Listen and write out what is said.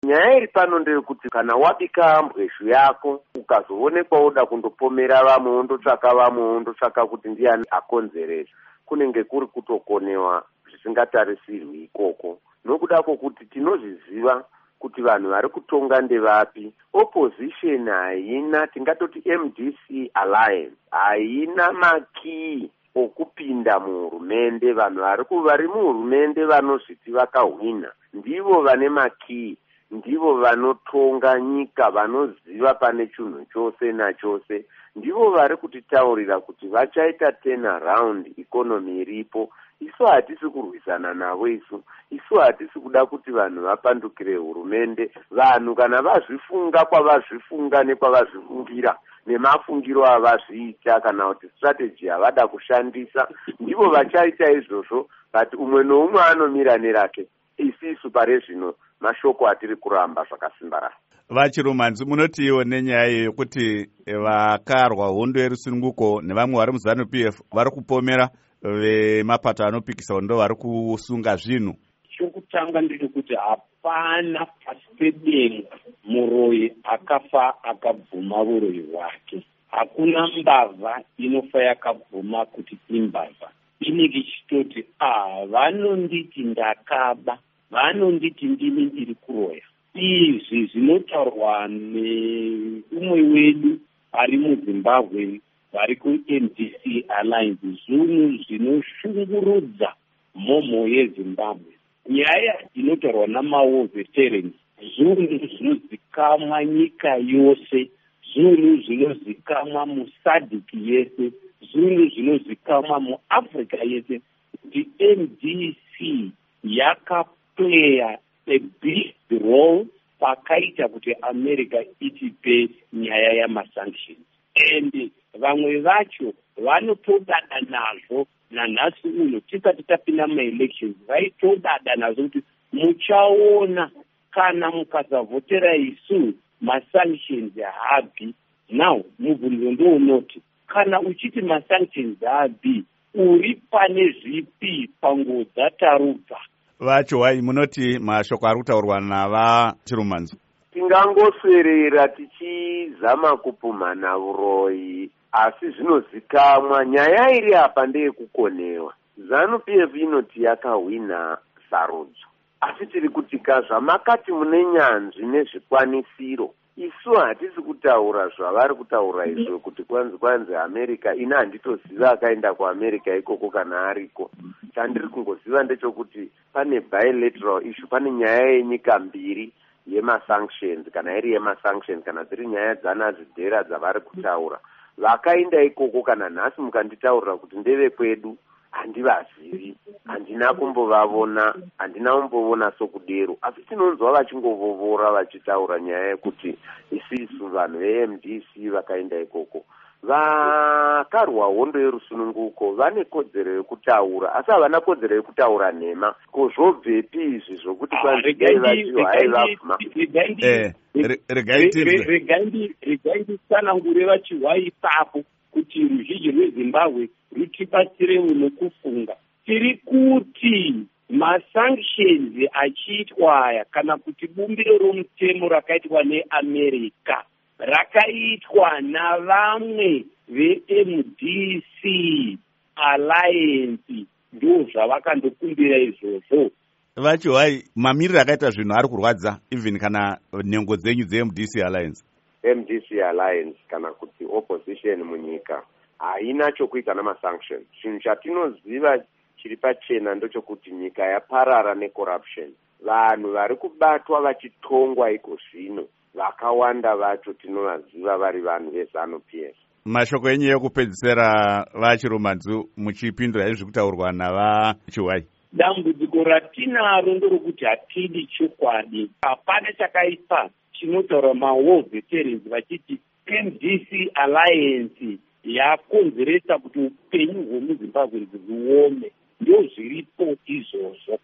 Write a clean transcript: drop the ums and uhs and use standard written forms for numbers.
Nyaya iri pano ndeyekuti kana wabika mbwezhu yako ukazoonekwa woda kundopomera vamwe wondotsvaka kuti ndiani akonzeresa, kunenge kuri kutokonewa zvisingatarisirwi ikoko. Nokuda kwokuti tinozviziva kuti vanhu vari kutonga ndevapi. Opposition haina, tingatoti MDC Alliance haina makii okupinda muhurumende. Vanhu vari muhurumende vanozviti vakahwina ndivo vane makii, ndivo vanotonga nyika, vanoziva pane chinhu chose nachose. Ndivo vari kutitaurira kuti vachaita turnaround economy iripo. Isu hatisi kurwisana navo. Isu hatisi kuda kuti vanhu vapandukire hurumende. Vanhu kana vazvifunga kwavazvifunga nekwavazvifungira nemafungiro avazviita kana kuti strategy yavada kushandisa, ndivo vachaita izvozvo. But umwe noumwe anomira nerake. Isu pare zvino mashoko atiri kuramba zvakasimbarara. VaChirumanzi, munotiwo nenyaya yokuti vakarwa hondo yerusununguko nevamwe vari muZANU-PF vari kupomera vemapato anopikisa ndo vari kusunga zvinhu? Chokutanga ndechekuti hapana pasi pedenga muroyi akafa akabvuma uroyi hwake. Hakuna mbavha inofa yakabvuma kuti imbavha. Inenge ichitoti vanonditi ndakaba, vanonditi ndini ndiri kuroya. Izvi zvinotaurwa neumwe wedu ari muZimbabwe vari kuMDC Alliance, zvinhu zvinoshungurudza mhomho yeZimbabwe. Nyaya inotaurwa namawo veterans, zvinhu zvinozikamwa nyika yose, zvinhu zvinozikamwa muSADC yese, zvinhu zvinozikamwa muAfrica yese, kuti MDC yakapleya a big role pakaita kuti America itipe nyaya yamasanctions. And vamwe vacho vanotodada nazvo nanhasi uno tisati tapinda maelections, vaitodada nazvo kuti muchaona kana mukasavhotera isu masanctions haabvi. Now mubvunzo ndounoti kana uchiti masanctions haabvi, uri pane zvipi panguva dzatarubva? VaChiwai, munoti mashoko ari kutaurwa navaChirumanzi? Tingangoswerera tichizama kupumhana uroyi, asi zvinozikamwa. Nyaya iri apa ndeyekukonewa. ZANU-PF inoti yakahwina sarudzo, asi tiri kutika zvamakati mune nyanzvi nezvikwanisiro. Isu hatisi kutaura zvavari kutaura izvo kuti kwanzi America. Ina handitoziva akaenda kuAmerica ikoko kana ariko. Chandiri kungoziva ndechekuti pane bilateral issue, pane nyaya yenyika mbiri yemasanctions, kana iri yemasanctions kana dziri nyaya dzanazvidhera dzavari kutaura. Vakaenda ikoko kana nhasi mukanditaurira kuti ndeve kwedu, handivazivi, handina kumbovavona, handina kumboona sokudero, asi tinonzwa vachingovovora vachitaura nyaya yekuti isisu vanhu veMDC vakaenda ikoko. Vakarwa hondo yerusununguko vane kodzero yekutaura, asi havana kodzero yekutaura nhema. Kozvobvepi izvi zvokuti kwanzidai vachiwa haivabvuma? Regai nditsanangure vachiwa ipapo kuti ruzhinji rweZimbabwe rutibatsirewo nokufunga. Tiri kuti masanctions achiitwa aya kana kuti bumbiro romutemo rakaitwa neAmerica rakaitwa navamwe veMDC Alliance, ndo zvavakandokumbira izvozvo. VaChiwai, mamiriro akaita zvinhu ari kurwadza even kana nhengo dzenyu dzeMDC Alliance? MDC Alliance kana kuti opposition munyika haina chokuita namasanctions. Chinhu chatinoziva chiri pachena ndochokuti nyika yaparara necorruption. Vanhu vari kubatwa vachitongwa iko zvino, vakawanda vacho tinovaziva vari vanhu veZANU-PF. Mashoko enyu ekupedzisira vaChirumanzi, muchipindura izvi kutaurwa navaChiwai. Dambudziko ratinaro ndorokuti hatidi chokwadi. Hapana chakaipa chinotaura mawo veterans vachiti MDC Alliance yakonzeresa kuti upenyu hwemuZimbabwe huome. Ndo zviripo izvozvo.